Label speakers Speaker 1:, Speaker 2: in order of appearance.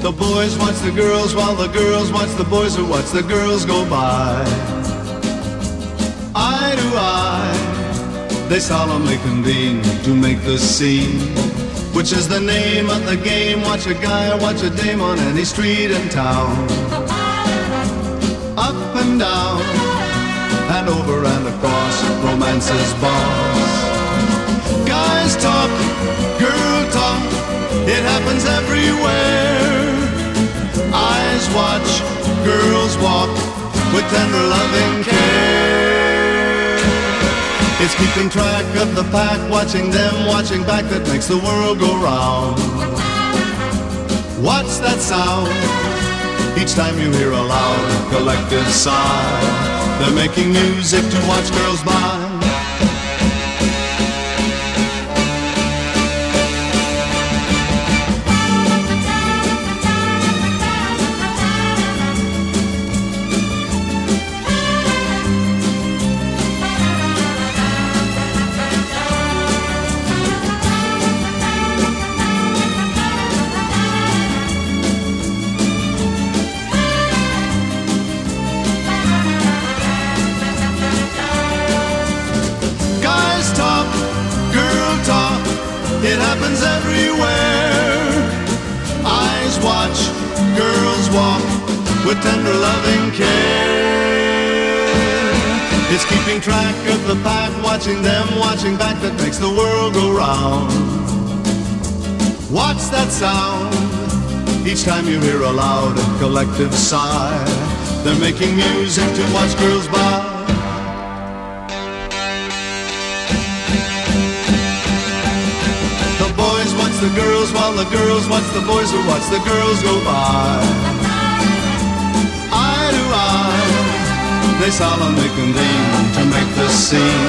Speaker 1: The boys watch the girls while the girls watch the boys who watch the girls go by. Eye to eye, they solemnly convene to make the scene, which is the name of the game. Watch a guy or watch a dame on any street in town. Up and down, and over and across, romance's boss. Guys talk, girl talk, it happens everywhere. Eyes watch, girls walk, with tender loving care. It's keeping track of the pack, watching them, watching back, that makes the world go round. What's that sound? Each time you hear a loud collective sigh. They're making music to watch girls by. It happens everywhere. Eyes watch, girls walk, with tender loving care. It's keeping track of the pack, watching them, watching back, that makes the world go round. What's that sound? Each time you hear a loud collective sigh. They're making music to watch girls by. The girls while the girls watch the boys who watch the girls go by. Eye to eye, they solemnly convene to make the scene,